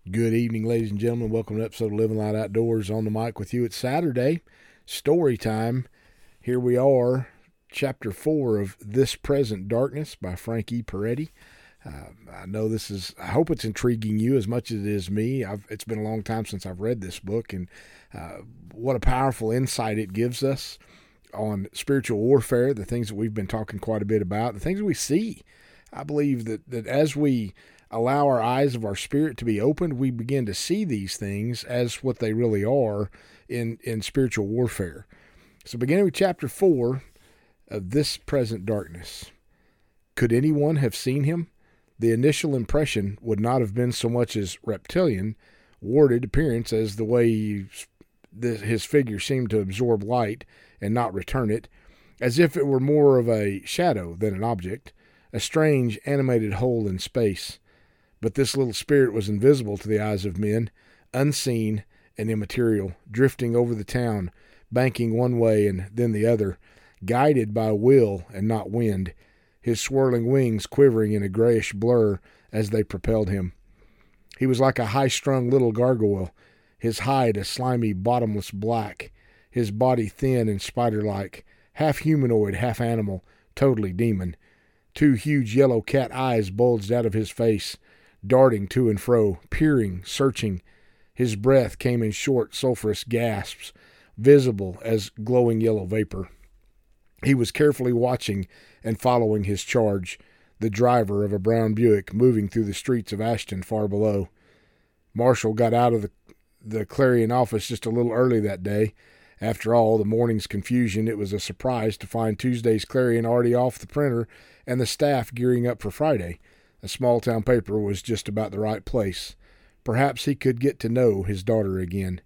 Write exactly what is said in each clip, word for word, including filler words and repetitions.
Good evening, ladies and gentlemen. Welcome to an episode of Living Light Outdoors. On the mic with you. It's Saturday, story time. Here we are, chapter four of This Present Darkness by Frank E. Peretti. Uh, I know this is, I hope it's intriguing you as much as it is me. I've, it's been a long time since I've read this book, and uh, what a powerful insight it gives us on spiritual warfare, the things that we've been talking quite a bit about, the things that we see. I believe that, that as we allow our eyes of our spirit to be opened, we begin to see these things as what they really are in, in spiritual warfare. So beginning with chapter four of This Present Darkness. Could anyone have seen him? The initial impression would not have been so much his reptilian, warded appearance as the way he, his figure seemed to absorb light and not return it, as if it were more of a shadow than an object, a strange animated hole in space. But this little spirit was invisible to the eyes of men, unseen and immaterial, drifting over the town, banking one way and then the other, guided by will and not wind, his swirling wings quivering in a grayish blur as they propelled him. He was like a high-strung little gargoyle, his hide a slimy, bottomless black, his body thin and spider-like, half humanoid, half animal, totally demon. Two huge yellow cat eyes bulged out of his face, darting to and fro, peering, searching. His breath came in short, sulphurous gasps, visible as glowing yellow vapor. He was carefully watching and following his charge, the driver of a brown Buick moving through the streets of Ashton far below. Marshall got out of the, the Clarion office just a little early that day. After all the morning's confusion, it was a surprise to find Tuesday's Clarion already off the printer and the staff gearing up for Friday. A small-town paper was just about the right place. Perhaps he could get to know his daughter again.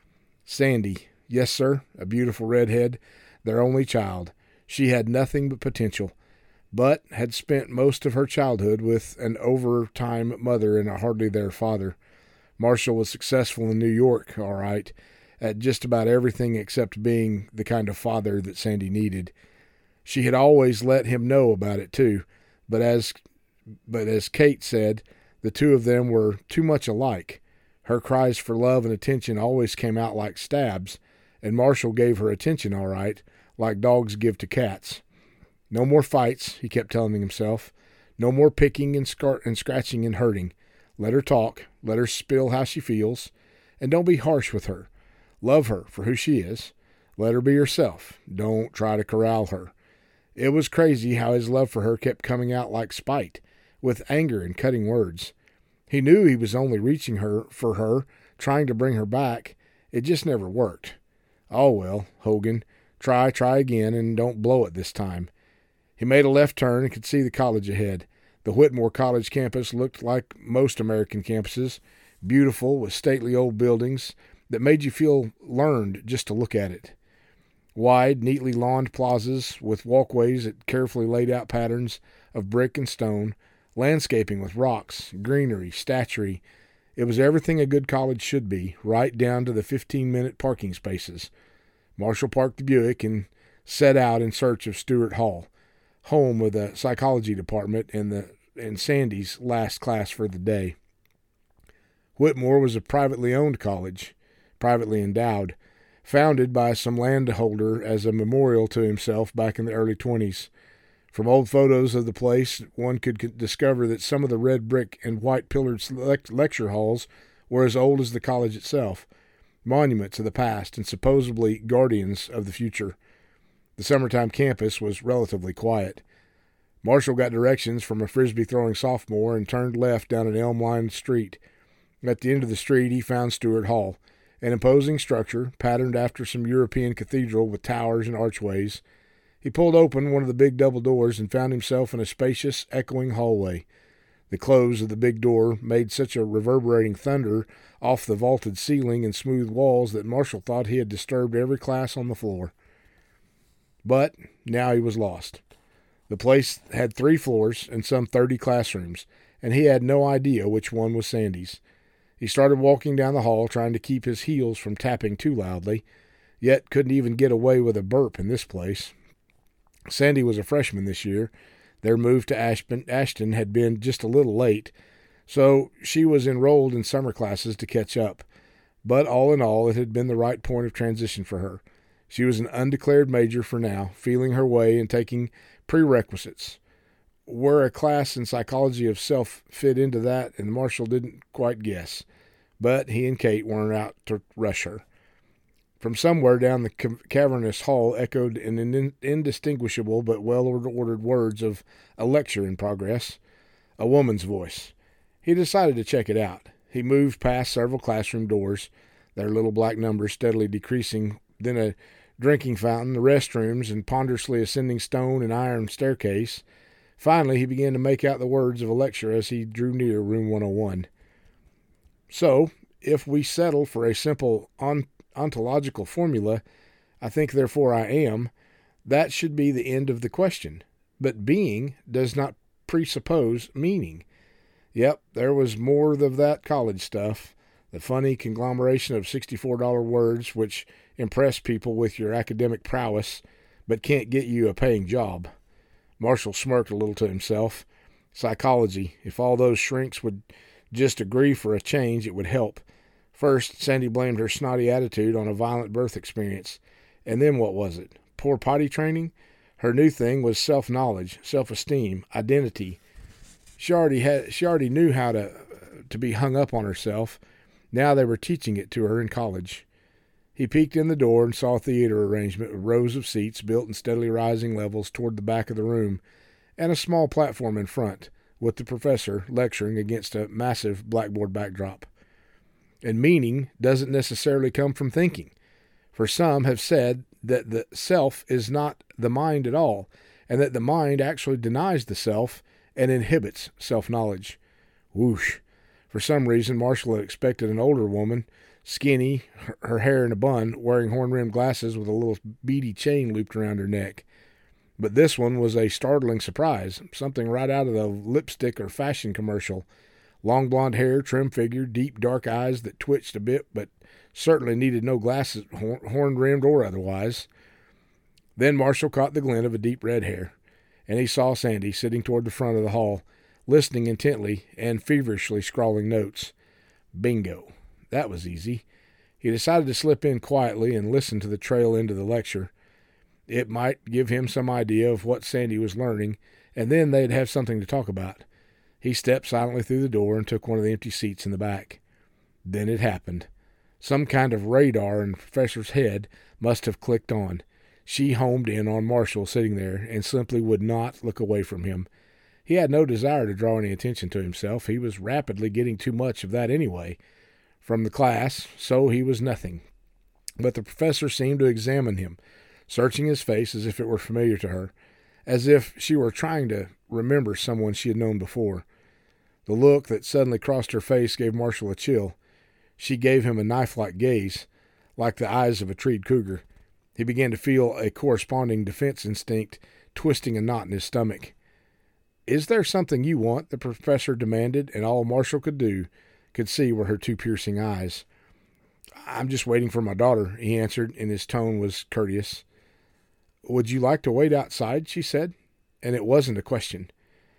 Sandy, yes, sir, a beautiful redhead, their only child. She had nothing but potential, but had spent most of her childhood with an overtime mother and a hardly-there father. Marshall was successful in New York, all right, at just about everything except being the kind of father that Sandy needed. She had always let him know about it, too, but as But as Kate said, the two of them were too much alike. Her cries for love and attention always came out like stabs, and Marshall gave her attention all right, like dogs give to cats. No more fights, he kept telling himself. No more picking and, scar- and scratching and hurting. Let her talk. Let her spill how she feels. And don't be harsh with her. Love her for who she is. Let her be herself. Don't try to corral her. It was crazy how his love for her kept coming out like spite, with anger and cutting words. He knew he was only reaching her for her, trying to bring her back. It just never worked. Oh, well, Hogan, try, try again, and don't blow it this time. He made a left turn and could see the college ahead. The Whitmore College campus looked like most American campuses, beautiful with stately old buildings that made you feel learned just to look at it. Wide, neatly lawned plazas with walkways at carefully laid out patterns of brick and stone, landscaping with rocks, greenery, statuary. It was everything a good college should be, right down to the fifteen-minute parking spaces. Marshall parked the Buick and set out in search of Stewart Hall, home of the psychology department and the and Sandy's last class for the day. Whitmore was a privately owned college, privately endowed, founded by some landholder as a memorial to himself back in the early twenties. From old photos of the place, one could discover that some of the red brick and white pillared lecture halls were as old as the college itself, monuments of the past and supposedly guardians of the future. The summertime campus was relatively quiet. Marshall got directions from a frisbee-throwing sophomore and turned left down an elm-lined street. At the end of the street, he found Stewart Hall, an imposing structure patterned after some European cathedral with towers and archways. He pulled open one of the big double doors and found himself in a spacious, echoing hallway. The close of the big door made such a reverberating thunder off the vaulted ceiling and smooth walls that Marshall thought he had disturbed every class on the floor. But now he was lost. The place had three floors and some thirty classrooms, and he had no idea which one was Sandy's. He started walking down the hall, trying to keep his heels from tapping too loudly, yet couldn't even get away with a burp in this place. Sandy was a freshman this year. Their move to Ashton, Ashton had been just a little late, So she was enrolled in summer classes to catch up. But all in all, it had been the right point of transition for her. She was an undeclared major for now, feeling her way and taking prerequisites. Where a class in psychology of self fit into that, and Marshall didn't quite guess. But he and Kate weren't out to rush her. From somewhere down the cavernous hall echoed an indistinguishable but well-ordered words of a lecture in progress. A woman's voice. He decided to check it out. He moved past several classroom doors, their little black numbers steadily decreasing, then a drinking fountain, the restrooms, and ponderously ascending stone and iron staircase. Finally, he began to make out the words of a lecture as he drew near room one oh one. So, if we settle for a simple on- ontological formula, I think, therefore I am, that should be the end of the question. But being does not presuppose meaning. Yep, there was more of that college stuff, the funny conglomeration of sixty-four dollar words which impress people with your academic prowess, but can't get you a paying job. Marshall smirked a little to himself. Psychology, if all those shrinks would just agree for a change, it would help. First, Sandy blamed her snotty attitude on a violent birth experience. And then what was it? Poor potty training? Her new thing was self-knowledge, self-esteem, identity. She already had. She already knew how to to be hung up on herself. Now they were teaching it to her in college. He peeked in the door and saw a theater arrangement with rows of seats built in steadily rising levels toward the back of the room, and a small platform in front, with the professor lecturing against a massive blackboard backdrop. And meaning doesn't necessarily come from thinking. For some have said that the self is not the mind at all, and that the mind actually denies the self and inhibits self-knowledge. Whoosh. For some reason, Marshall had expected an older woman, skinny, her hair in a bun, wearing horn-rimmed glasses with a little beady chain looped around her neck. But this one was a startling surprise, something right out of the lipstick or fashion commercial. Long blonde hair, trim figure, deep dark eyes that twitched a bit but certainly needed no glasses, horn-rimmed or otherwise. Then Marshall caught the glint of a deep red hair, and he saw Sandy sitting toward the front of the hall, listening intently and feverishly scrawling notes. Bingo. That was easy. He decided to slip in quietly and listen to the trail end of the lecture. It might give him some idea of what Sandy was learning, and then they'd have something to talk about. He stepped silently through the door and took one of the empty seats in the back. Then it happened. Some kind of radar in the professor's head must have clicked on. She homed in on Marshall sitting there and simply would not look away from him. He had no desire to draw any attention to himself. He was rapidly getting too much of that anyway from the class, so he was nothing. But the professor seemed to examine him, searching his face as if it were familiar to her, as if she were trying to remember someone she had known before. The look that suddenly crossed her face gave Marshall a chill. She gave him a knife-like gaze, like the eyes of a treed cougar. He began to feel a corresponding defense instinct twisting a knot in his stomach. "Is there something you want?" the professor demanded, and all Marshall could do, could see were her two piercing eyes. "I'm just waiting for my daughter," he answered, and his tone was courteous. "Would you like to wait outside?" she said, and it wasn't a question.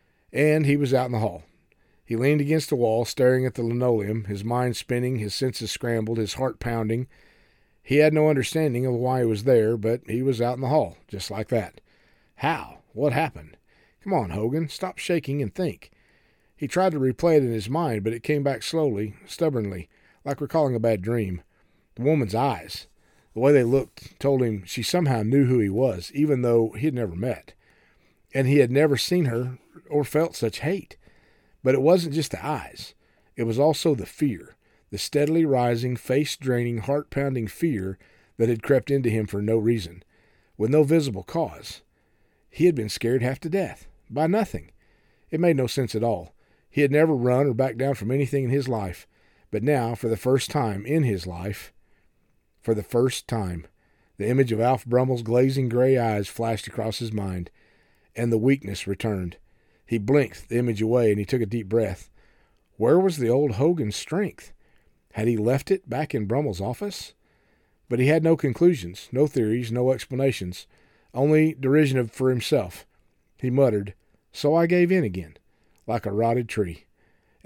And he was out in the hall. He leaned against the wall, staring at the linoleum, his mind spinning, his senses scrambled, his heart pounding. He had no understanding of why he was there, but he was out in the hall, just like that. How? What happened? Come on, Hogan, stop shaking and think. He tried to replay it in his mind, but it came back slowly, stubbornly, like recalling a bad dream. The woman's eyes, the way they looked, told him she somehow knew who he was, even though he had never met. And he had never seen her or felt such hate. But it wasn't just the eyes. It was also the fear, the steadily rising, face-draining, heart-pounding fear that had crept into him for no reason, with no visible cause. He had been scared half to death, by nothing. It made no sense at all. He had never run or backed down from anything in his life. But now, for the first time in his life, for the first time, the image of Alf Brummel's glazing gray eyes flashed across his mind, and the weakness returned. He blinked the image away, and he took a deep breath. Where was the old Hogan's strength? Had he left it back in Brummel's office? But he had no conclusions, no theories, no explanations, only derision for himself. He muttered, "So I gave in again, like a rotted tree."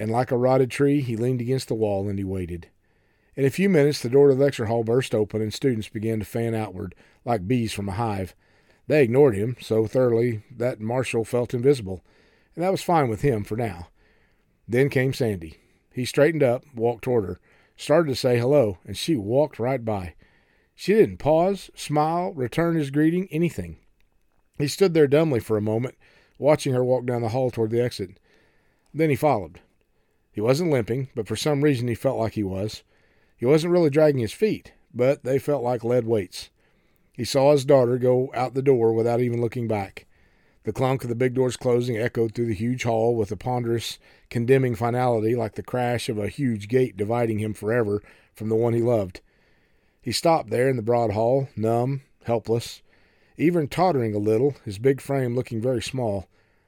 and like a rotted tree, he leaned against the wall and he waited. In a few minutes, the door to the lecture hall burst open and students began to fan outward like bees from a hive. They ignored him so thoroughly that Marshall felt invisible, and that was fine with him for now. Then came Sandy. He straightened up, walked toward her, started to say hello, and she walked right by. She didn't pause, smile, return his greeting, anything. He stood there dumbly for a moment, watching her walk down the hall toward the exit. Then he followed. He wasn't limping, but for some reason he felt like he was. He wasn't really dragging his feet, but they felt like lead weights. He saw his daughter go out the door without even looking back. The clunk of the big doors closing echoed through the huge hall with a ponderous, condemning finality like the crash of a huge gate dividing him forever from the one he loved. He stopped there in the broad hall, numb, helpless, even tottering a little, his big frame looking very small.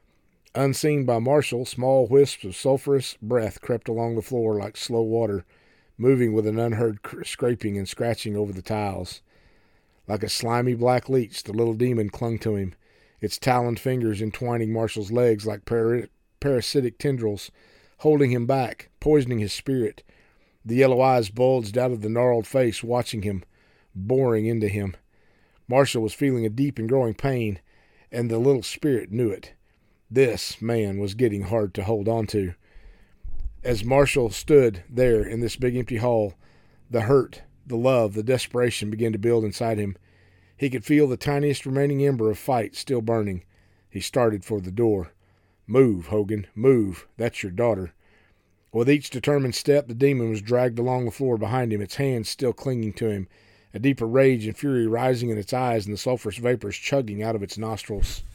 Unseen by Marshall, small wisps of sulphurous breath crept along the floor like slow water, moving with an unheard cr- scraping and scratching over the tiles. Like a slimy black leech, the little demon clung to him, its taloned fingers entwining Marshall's legs like par- parasitic tendrils, holding him back, poisoning his spirit. The yellow eyes bulged out of the gnarled face, watching him, boring into him. Marshall was feeling a deep and growing pain, and the little spirit knew it. This man was getting hard to hold on to. As Marshall stood there in this big empty hall, the hurt, the love, the desperation began to build inside him. He could feel the tiniest remaining ember of fight still burning. He started for the door. Move, Hogan, move. That's your daughter. With each determined step, the demon was dragged along the floor behind him, its hands still clinging to him, a deeper rage and fury rising in its eyes and the sulphurous vapors chugging out of its nostrils.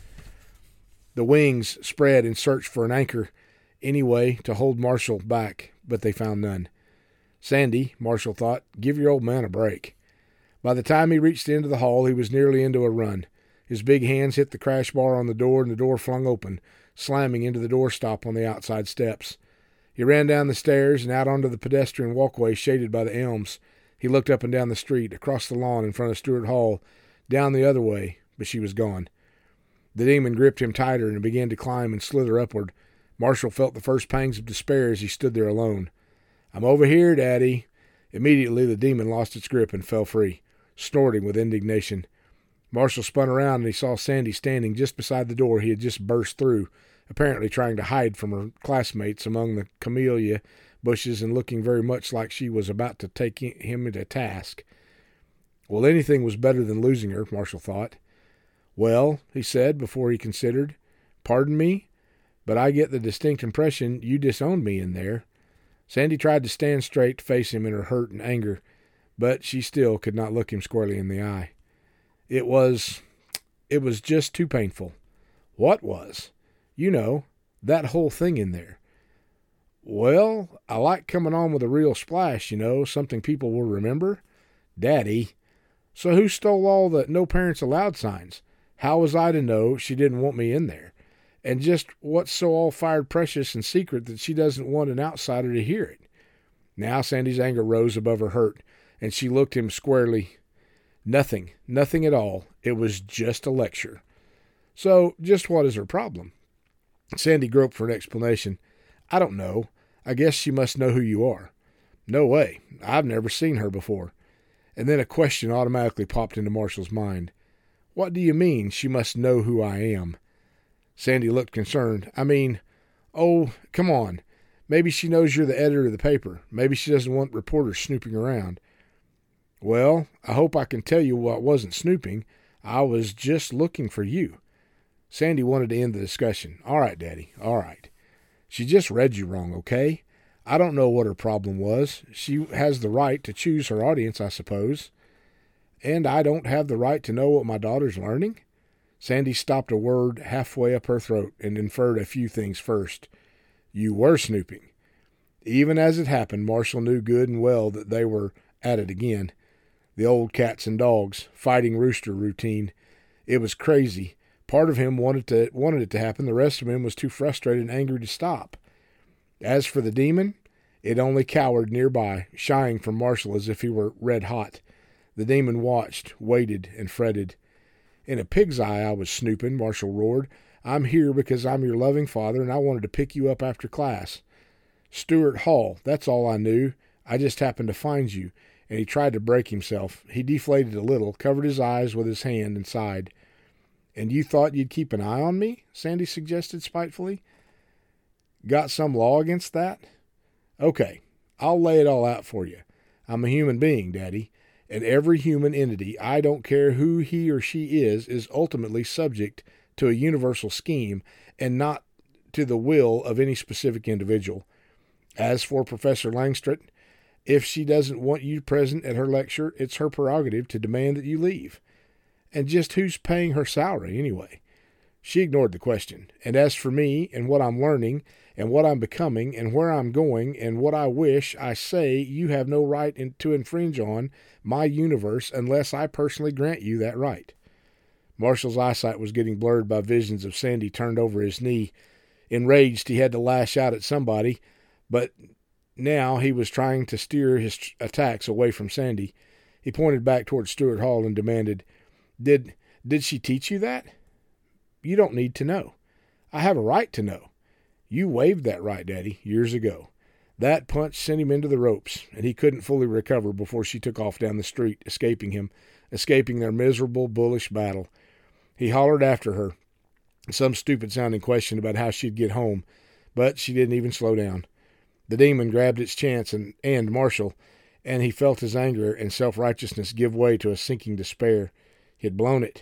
The wings spread in search for an anchor, anyway, to hold Marshall back, but they found none. Sandy, Marshall thought, give your old man a break. By the time he reached the end of the hall, he was nearly into a run. His big hands hit the crash bar on the door, and the door flung open, slamming into the doorstop on the outside steps. He ran down the stairs and out onto the pedestrian walkway shaded by the elms. He looked up and down the street, across the lawn in front of Stewart Hall, down the other way, but she was gone. The demon gripped him tighter and began to climb and slither upward. Marshall felt the first pangs of despair as he stood there alone. I'm over here, Daddy. Immediately the demon lost its grip and fell free, snorting with indignation. Marshall spun around and he saw Sandy standing just beside the door he had just burst through, apparently trying to hide from her classmates among the camellia bushes and looking very much like she was about to take him to task. Well, anything was better than losing her, Marshall thought. Well, he said before he considered, pardon me, but I get the distinct impression you disowned me in there. Sandy tried to stand straight to face him in her hurt and anger, but she still could not look him squarely in the eye. It was, it was just too painful. What was? You know, that whole thing in there. Well, I like coming on with a real splash, you know, something people will remember. Daddy. So who stole all the no parents allowed signs? How was I to know she didn't want me in there? And just what's so all-fired precious and secret that she doesn't want an outsider to hear it? Now Sandy's anger rose above her hurt, and she looked him squarely. Nothing, nothing at all. It was just a lecture. So, just what is her problem? Sandy groped for an explanation. I don't know. I guess she must know who you are. No way. I've never seen her before. And then a question automatically popped into Marshall's mind. What do you mean she must know who I am? Sandy looked concerned. I mean, oh, come on. Maybe she knows you're the editor of the paper. Maybe she doesn't want reporters snooping around. Well, I hope I can tell you what wasn't snooping. I was just looking for you. Sandy wanted to end the discussion. All right, Daddy, all right. She just read you wrong, okay? I don't know what her problem was. She has the right to choose her audience, I suppose. And I don't have the right to know what my daughter's learning? Sandy stopped a word halfway up her throat and inferred a few things first. You were snooping. Even as it happened, Marshall knew good and well that they were at it again. The old cats and dogs, fighting rooster routine. It was crazy. Part of him wanted to wanted it to happen. The rest of him was too frustrated and angry to stop. As for the demon, it only cowered nearby, shying from Marshall as if he were red hot. The demon watched, waited, and fretted. In a pig's eye I was snooping, Marshall roared. I'm here because I'm your loving father, and I wanted to pick you up after class. Stuart Hall, that's all I knew. I just happened to find you. And he tried to break himself. He deflated a little, covered his eyes with his hand, and sighed. And you thought you'd keep an eye on me? Sandy suggested spitefully. Got some law against that? Okay, I'll lay it all out for you. I'm a human being, Daddy, and every human entity, I don't care who he or she is, is ultimately subject to a universal scheme and not to the will of any specific individual. As for Professor Langstreth, if she doesn't want you present at her lecture, it's her prerogative to demand that you leave. And just who's paying her salary, anyway? She ignored the question. And as for me and what I'm learning and what I'm becoming and where I'm going and what I wish, I say you have no right in, to infringe on my universe unless I personally grant you that right. Marshall's eyesight was getting blurred by visions of Sandy turned over his knee. Enraged, he had to lash out at somebody, but now he was trying to steer his attacks away from Sandy. He pointed back toward Stuart Hall and demanded, Did did she teach you that? You don't need to know. I have a right to know. You waived that right, Daddy, years ago. That punch sent him into the ropes, and he couldn't fully recover before she took off down the street, escaping him, escaping their miserable, bullish battle. He hollered after her, some stupid-sounding question about how she'd get home, but she didn't even slow down. The demon grabbed its chance and, and Marshall, and he felt his anger and self-righteousness give way to a sinking despair. He had blown it.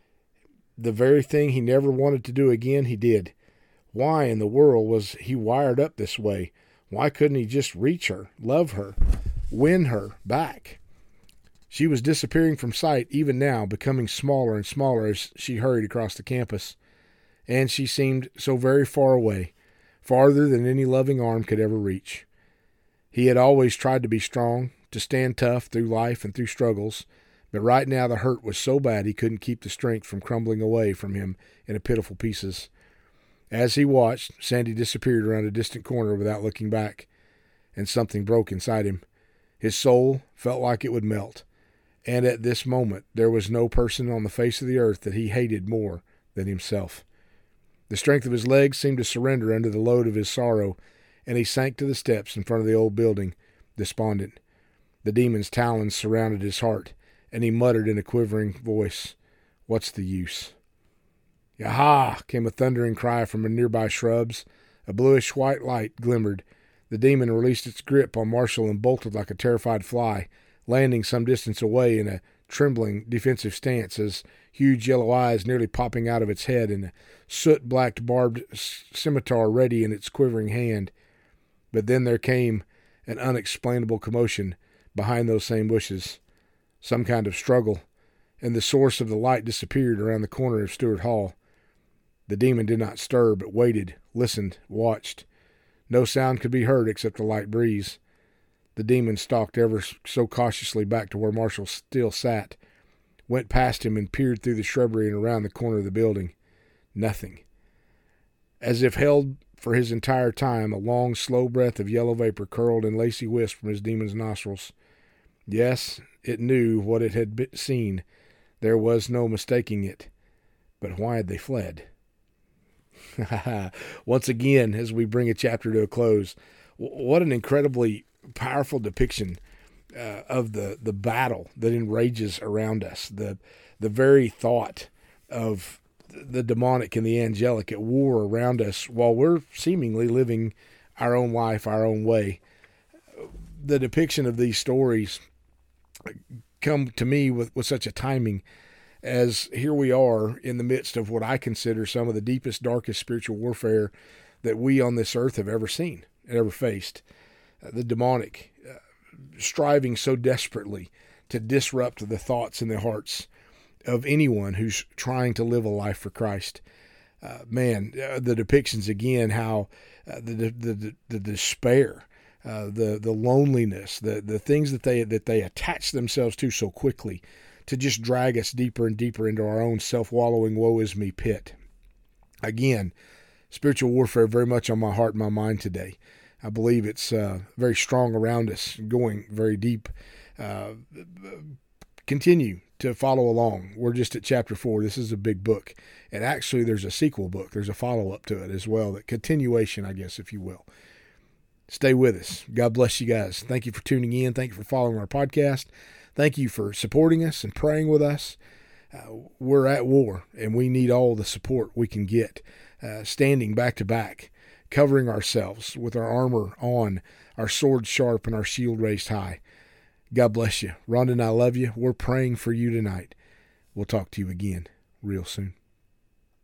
The very thing he never wanted to do again, he did. Why in the world was he wired up this way? Why couldn't he just reach her, love her, win her back? She was disappearing from sight even now, becoming smaller and smaller as she hurried across the campus. And she seemed so very far away, farther than any loving arm could ever reach. He had always tried to be strong, to stand tough through life and through struggles, but right now the hurt was so bad he couldn't keep the strength from crumbling away from him into pitiful pieces. As he watched, Sandy disappeared around a distant corner without looking back, and something broke inside him. His soul felt like it would melt, and at this moment there was no person on the face of the earth that he hated more than himself. The strength of his legs seemed to surrender under the load of his sorrow, and he sank to the steps in front of the old building, despondent. The demon's talons surrounded his heart, and he muttered in a quivering voice, "What's the use?" "Aha!" came a thundering cry from the nearby shrubs. A bluish-white light glimmered. The demon released its grip on Marshall and bolted like a terrified fly, landing some distance away in a trembling defensive stance, as huge yellow eyes nearly popping out of its head and a soot-blacked barbed scimitar ready in its quivering hand. But then there came an unexplainable commotion behind those same bushes, some kind of struggle, and the source of the light disappeared around the corner of Stuart Hall. The demon did not stir, but waited, listened, watched. No sound could be heard except a light breeze. The demon stalked ever so cautiously back to where Marshall still sat, went past him and peered through the shrubbery and around the corner of the building. Nothing. As if held for his entire time, a long, slow breath of yellow vapor curled in lacy wisp from his demon's nostrils. Yes, it knew what it had seen. There was no mistaking it. But why had they fled? Once again, as we bring a chapter to a close, what an incredibly powerful depiction uh, of the, the battle that enrages around us, the the very thought of the demonic and the angelic at war around us while we're seemingly living our own life, our own way. The depiction of these stories come to me with, with such a timing, as here we are in the midst of what I consider some of the deepest, darkest spiritual warfare that we on this earth have ever seen and ever faced. Uh, the demonic uh, striving so desperately to disrupt the thoughts and the hearts of anyone who's trying to live a life for Christ. Uh, man, uh, the depictions again, how uh, the, the, the, the despair, uh, the, the loneliness, the, the things that they, that they attach themselves to so quickly to just drag us deeper and deeper into our own self-wallowing woe-is-me pit. Again, spiritual warfare very much on my heart and my mind today. I believe it's uh, very strong around us, going very deep. Uh, continue to follow along. We're just at chapter four. This is a big book. And actually, there's a sequel book. There's a follow-up to it as well. A continuation, I guess, if you will. Stay with us. God bless you guys. Thank you for tuning in. Thank you for following our podcast. Thank you for supporting us and praying with us. Uh, we're at war, and we need all the support we can get, uh, standing back to back, covering ourselves with our armor on, our sword sharp, and our shield raised high. God bless you. Rhonda and I love you. We're praying for you tonight. We'll talk to you again real soon.